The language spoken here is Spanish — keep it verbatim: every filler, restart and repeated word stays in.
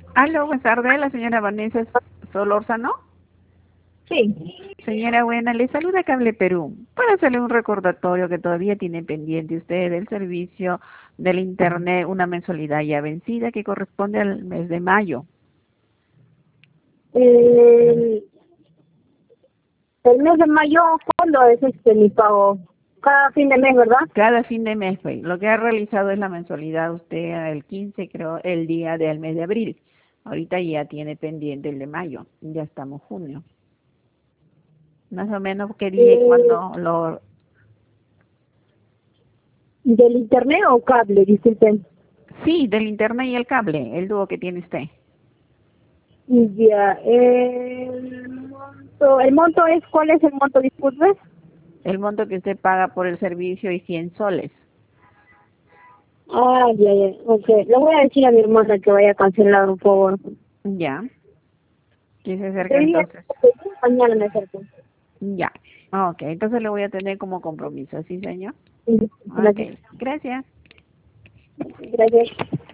Aló, buenas tardes, la señora Vanessa Solórzano. Sí. Señora buena, le saluda Cable Perú. Para hacerle un recordatorio que todavía tiene pendiente usted del servicio del Internet, una mensualidad ya vencida que corresponde al mes de mayo. El, el mes de mayo, ¿cuándo es este mi pago? Cada fin de mes, ¿verdad? Cada fin de mes, pues. Lo que ha realizado es la mensualidad usted el quince, creo, el día del mes de abril. Ahorita ya tiene pendiente el de mayo. Ya estamos junio. Más o menos qué día y Eh, cuándo lo... ¿Del internet o cable? Disculpen. Sí, del Internet y el cable, el dúo que tiene usted. Ya, el monto, ¿el monto es, cuál es el monto, disculpe? El monto que usted paga por el servicio y cien soles. Ah, ya, ya, ok. Le voy a decir a mi hermana que vaya a cancelar, por favor. Ya. Que se acerque Hoy día, entonces. mañana me acerco. Ya. Ok, entonces le voy a tener como compromiso, ¿sí, señor? Sí, Ok, gracias. gracias. Gracias.